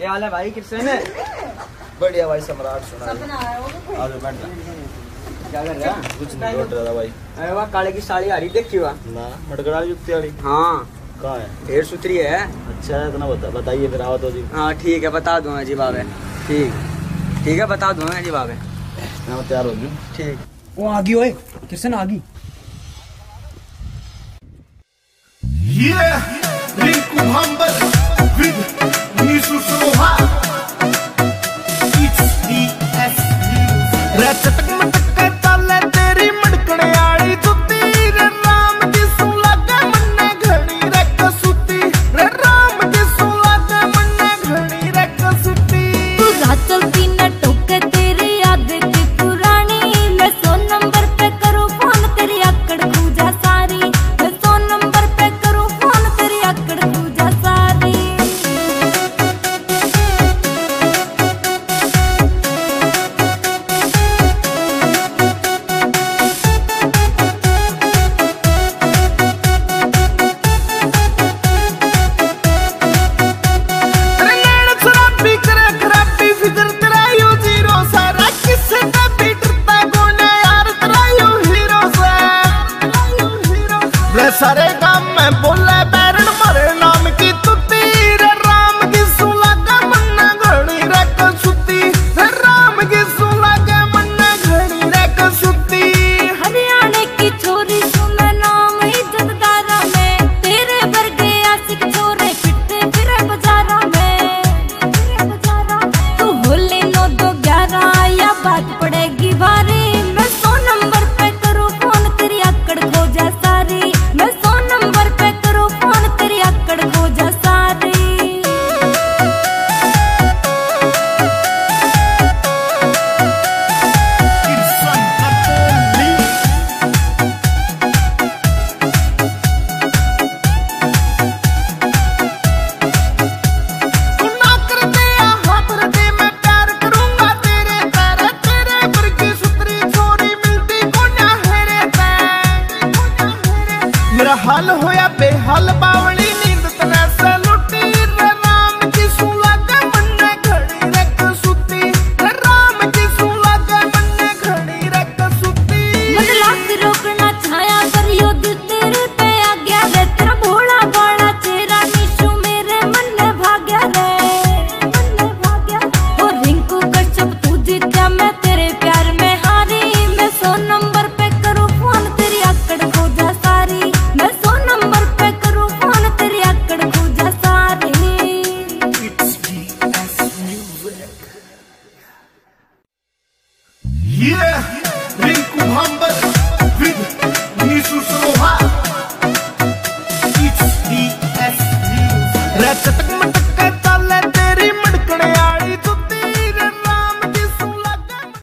क्या हाल है भाई? किसने है? बढ़िया भाई, सम्राट सुना। आज बैठ जा। क्या कर रहा है? कुछ नहीं लौट रहा भाई। अरे वाह, काले की साड़ी आ रही देखी हुआ ना मटकड़ा जुत्ती वाली। हाँ, कहाँ है? ढेर सुथरी है। अच्छा है, इतना बताइए फिर। आओ तो जी। हाँ ठीक है, बता दूंगा जी बाबे। ठीक है, बता दूंगा जी बाबे। मैं तैयार हो गई। ठीक। वो आ गई। ओए किशन आ गई। रिंकू भांबर with नीशू सोहा। रे चटक मटक के ताले तेरी मड़कने आली जुत्ती। रे राम की सू लागे मन्ने घड़ी रे कसूती। रे राम की सू लागे मन्ने घड़ी रे कसूती। तू रात चलती न टोके तेरी याद की पुरानी। मैं 100 नंबर पे करूँ फोन तेरी आकड़ खूजा सारी। मैं 100 नंबर पे करूँ फोन तेरी आकड़ खूजा सारी। सारे काम में बोले बैरन मरे नाम की तुती। रे राम की सुलागा मन्ना घड़ी रे कसूती। रे राम की सुलागा मन्ना घड़ी रे कसूती। हरियाणा की छोरी सुना नाम इज्जतदारा में। तेरे वर्गे आशिक छोरे फिरते फिरे बाजारा में। तू होली 9 2 11 या बात पड़ेगी भारी। मैं 100 नंबर पे करूँ फोन तेरी आकड़ खोजा सारी। मैं 100 नंबर पे करूँ फोन तेरी आकड़ खोजा सारी। तू ना कर दे हाँ पर दे, मैं प्यार करूंगा तेरे तेरे। तेरे वर्गी सुतरी छोरी मिलती को ना हेरे ते। मेरा हाल होया बेहाल बावली नींद तने से लुटी। रे राम की सुलागा मन्ने घड़ी रे कसूती। रे राम की सुलागा मन्ने घड़ी रे कसूती। बदलाव रोकना छाया पर यो दिल तेरे पे आ गया रे। तेरा भोला भाला चेहरा निशु मेरे मन में भाग्या रे। ओ रिंकू कश्यप तू जीता, मैं तेरे प्यार में हारी। मैं 100 नंबर पे करूँ फोन तेरी आकड़ खोजा सारी। मैं 100 नंबर पे करूँ फोन तेरी आकड़ खोजा सारी। रिंकू भांबर